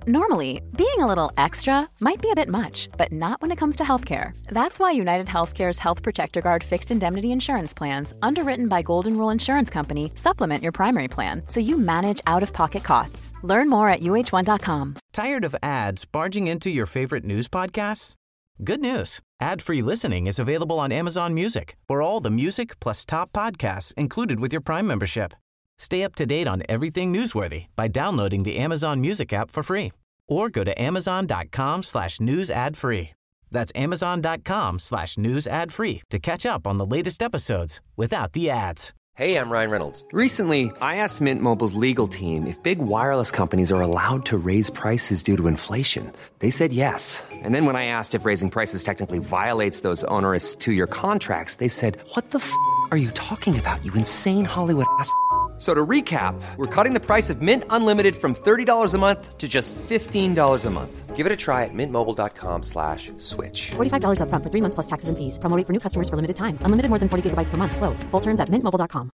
Normally, being a little extra might be a bit much, but not when it comes to healthcare. That's why United Healthcare's Health Protector Guard fixed indemnity insurance plans, underwritten by Golden Rule Insurance Company, supplement your primary plan so you manage out-of-pocket costs. Learn more at uh1.com. Tired of ads barging into your favorite news podcasts? Good news. Ad-free listening is available on Amazon Music for all the music plus top podcasts included with your Prime membership. Stay up to date on everything newsworthy by downloading the Amazon Music app for free or go to amazon.com/news ad free. That's amazon.com/news ad free to catch up on the latest episodes without the ads. Hey, I'm Ryan Reynolds. Recently, I asked Mint Mobile's legal team if big wireless companies are allowed to raise prices due to inflation. They said yes. And then when I asked if raising prices technically violates those onerous two-year contracts, they said, "What the f*** are you talking about, you insane Hollywood ass?" So to recap, we're cutting the price of Mint Unlimited from $30 a month to just $15 a month. Give it a try at mintmobile.com/switch. $45 up front for 3 months plus taxes and fees. Promo rate for new customers for limited time. Unlimited more than 40 gigabytes per month. Slows full terms at mintmobile.com.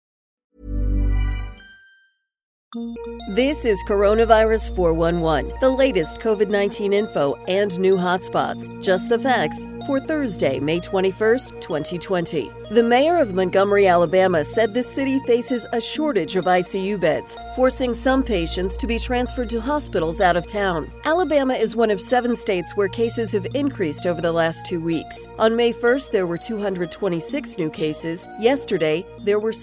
This is Coronavirus 411, the latest COVID-19 info and new hotspots. Just the facts for Thursday, May 21st, 2020. The mayor of Montgomery, Alabama, said the city faces a shortage of ICU beds, forcing some patients to be transferred to hospitals out of town. Alabama is one of 7 states where cases have increased over the last 2 weeks. On May 1st, there were 226 new cases. Yesterday, there were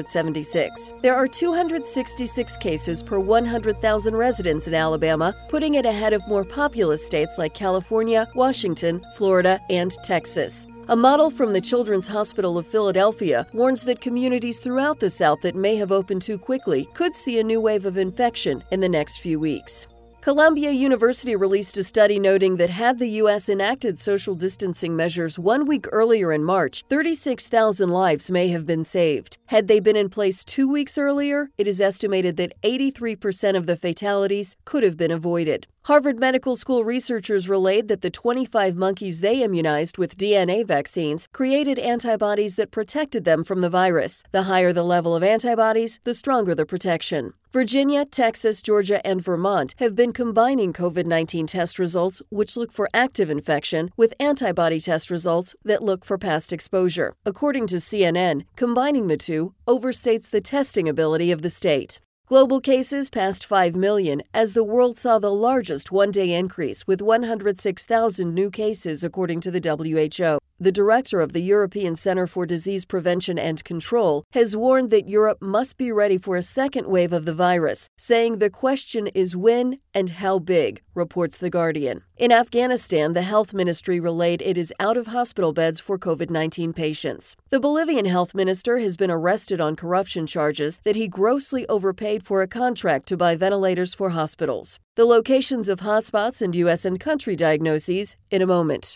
676. There are 266 cases per 100,000 residents in Alabama, putting it ahead of more populous states like California, Washington, Florida, and Texas. A model from the Children's Hospital of Philadelphia warns that communities throughout the South that may have opened too quickly could see a new wave of infection in the next few weeks. Columbia University released a study noting that had the U.S. enacted social distancing measures 1 week earlier in March, 36,000 lives may have been saved. Had they been in place 2 weeks earlier, it is estimated that 83% of the fatalities could have been avoided. Harvard Medical School researchers relayed that the 25 monkeys they immunized with DNA vaccines created antibodies that protected them from the virus. The higher the level of antibodies, the stronger the protection. Virginia, Texas, Georgia, and Vermont have been combining COVID-19 test results, which look for active infection, with antibody test results that look for past exposure. According to CNN, combining the two overstates the testing ability of the state. Global cases passed 5 million as the world saw the largest one-day increase with 106,000 new cases, according to the WHO. The director of the European Centre for Disease Prevention and Control has warned that Europe must be ready for a second wave of the virus, saying the question is when and how big, reports The Guardian. In Afghanistan, the health ministry relayed it is out of hospital beds for COVID-19 patients. The Bolivian health minister has been arrested on corruption charges that he grossly overpaid for a contract to buy ventilators for hospitals. The locations of hotspots and U.S. and country diagnoses in a moment.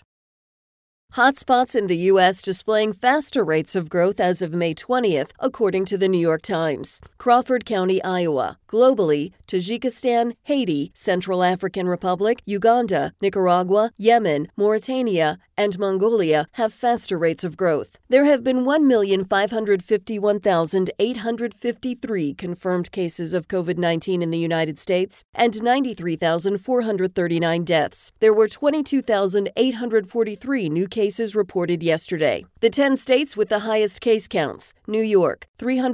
Hotspots in the U.S. displaying faster rates of growth as of May 20th, according to the New York Times. Crawford County, Iowa. Globally, Tajikistan, Haiti, Central African Republic, Uganda, Nicaragua, Yemen, Mauritania, and Mongolia have faster rates of growth. There have been 1,551,853 confirmed cases of COVID-19 in the United States and 93,439 deaths. There were 22,843 new cases reported yesterday. The 10 states with the highest case counts: New York,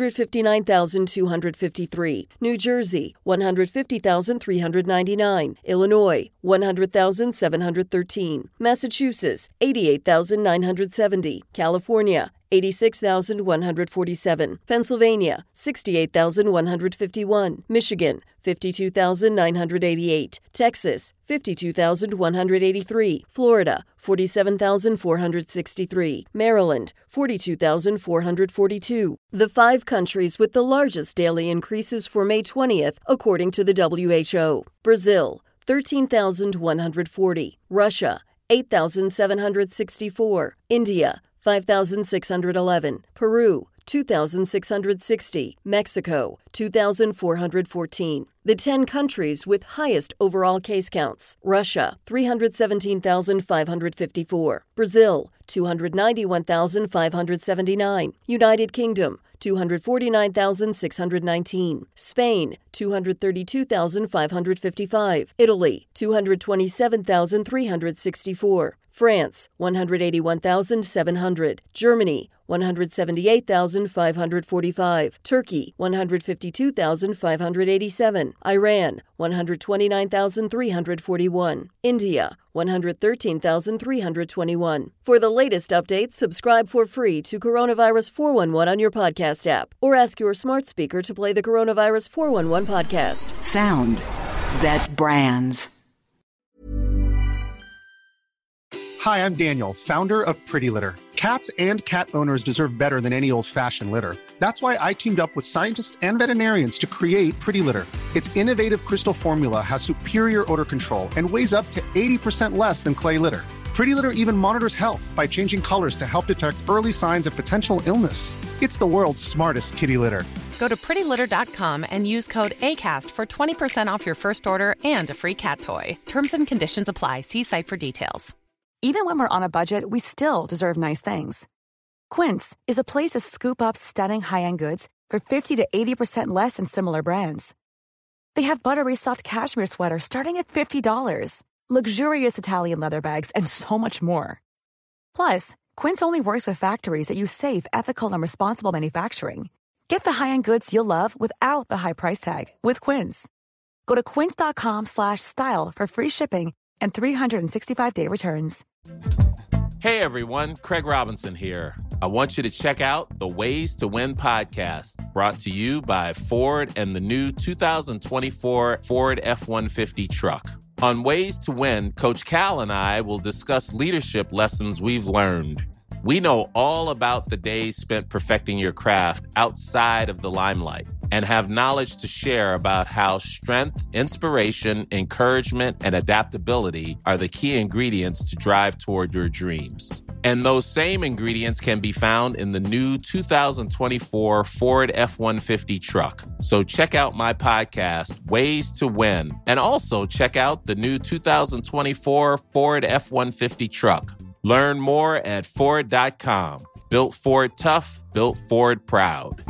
359,253; New Jersey, 150,399; Illinois, 100,713; Massachusetts, 88,970; California, 86,147; Pennsylvania, 68,151; Michigan, 52,988; Texas, 52,183; Florida, 47,463; Maryland, 42,442. The 5 countries with the largest daily increases for May 20th, according to the WHO. Brazil, 13,140; Russia, 8,764; India, 5,611; Peru, 2,660; Mexico, 2,414. The 10 countries with highest overall case counts: Russia, 317,554; Brazil, 291,579; United Kingdom, 249,619; Spain, 232,555. Italy, 227,364. France, 181,700. Germany, 178,545. Turkey, 152,587. Iran, 129,341. India, 113,321. For the latest updates, subscribe for free to Coronavirus 411 on your podcast app or ask your smart speaker to play the Coronavirus 411 podcast. Sound that brands. Hi, I'm Daniel, founder of Pretty Litter. Cats and cat owners deserve better than any old-fashioned litter. That's why I teamed up with scientists and veterinarians to create Pretty Litter. Its innovative crystal formula has superior odor control and weighs up to 80% less than clay litter. Pretty Litter even monitors health by changing colors to help detect early signs of potential illness. It's the world's smartest kitty litter. Go to prettylitter.com and use code ACAST for 20% off your first order and a free cat toy. Terms and conditions apply. See site for details. Even when we're on a budget, we still deserve nice things. Quince is a place to scoop up stunning high-end goods for 50 to 80% less than similar brands. They have buttery soft cashmere sweaters starting at $50, luxurious Italian leather bags, and so much more. Plus, Quince only works with factories that use safe, ethical, and responsible manufacturing. Get the high-end goods you'll love without the high price tag with Quince. Go to quince.com/style for free shipping and 365-day returns. Hey everyone, Craig Robinson here. I want you to check out the Ways to Win podcast, brought to you by Ford and the new 2024 Ford F-150 truck. On Ways to Win, Coach Cal and I will discuss leadership lessons we've learned. We know all about the days spent perfecting your craft outside of the limelight and have knowledge to share about how strength, inspiration, encouragement, and adaptability are the key ingredients to drive toward your dreams. And those same ingredients can be found in the new 2024 Ford F-150 truck. So check out my podcast, Ways to Win, and also check out the new 2024 Ford F-150 truck. Learn more at Ford.com. Built Ford tough, built Ford proud.